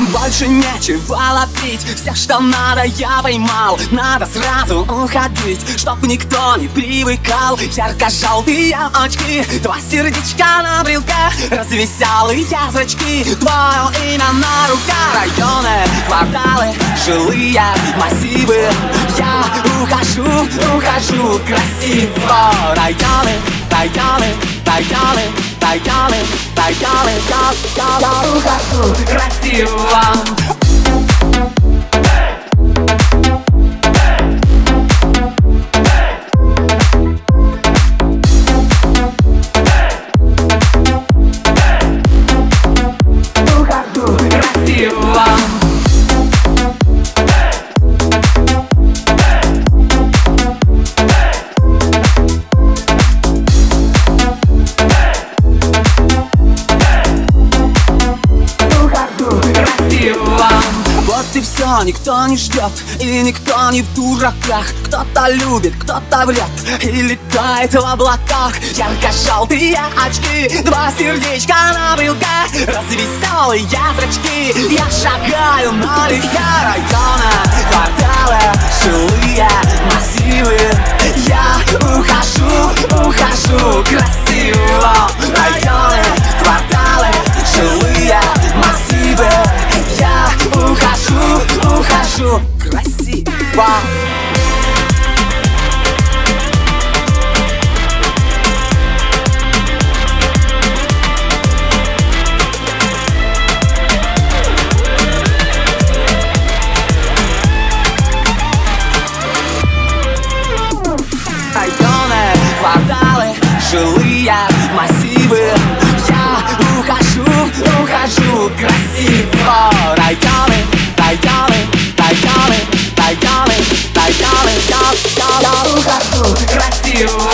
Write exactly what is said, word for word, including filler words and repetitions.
Больше нечего ловить, все, что надо, я поймал. Надо сразу уходить, чтоб никто не привыкал. Ярко-желтые очки, два сердечка на брелке, развеселые зрачки, твое имя на руках. Районы, кварталы, жилые массивы, я ухожу, ухожу красиво. Районы, районы, районы, районы, районы, я, я, я ухожу красиво. Вот и все, никто не ждет, и никто не в дураках. Кто-то любит, кто-то врет и летает в облаках. Ярко-желтые очки, два сердечка на брелке, развеселые зрачки, я шагаю налегке. Районы, кварталы, жилые массивы, я ухожу, ухожу красиво. Районы, кварталы, жилые массивы, я ухожу, ухожу красиво. Районы, кварталы, жилые массивы, я ухожу, ухожу красиво. Районы, районы, районы, районы, районы, я, я, я ухожу красиво.